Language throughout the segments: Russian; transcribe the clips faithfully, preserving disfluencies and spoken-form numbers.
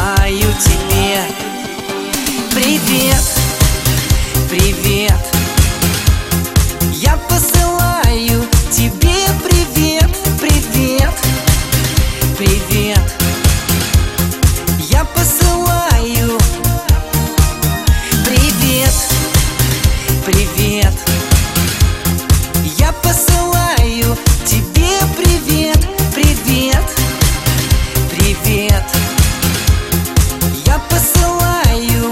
посылаю тебе привет, привет. Я посылаю тебе привет, привет, привет. Я посылаю привет, привет. Я посылаю тебе привет, привет, привет. Я посылаю.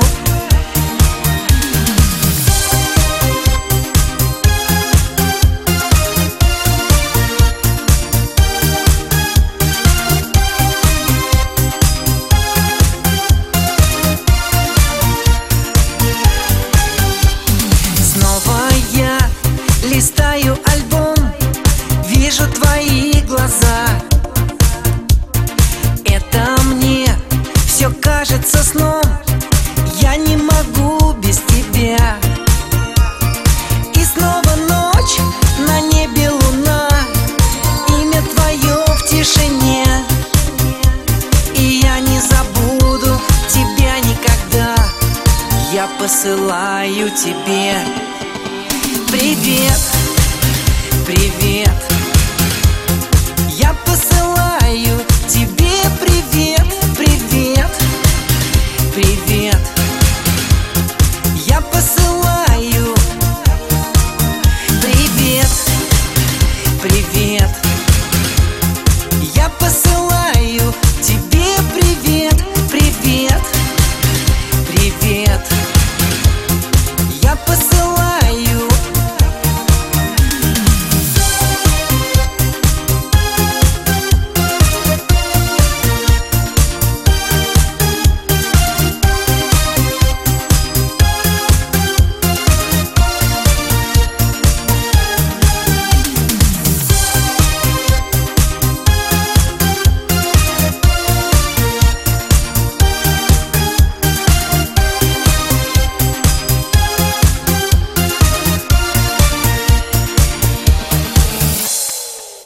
Снова я листаю альбом, вижу твои глаза. Это мне все кажется сном, я не могу без тебя. И снова ночь, на небе луна, имя твое в тишине. И я не забуду тебя никогда. Я посылаю тебе привет, привет. Я посылаю тебе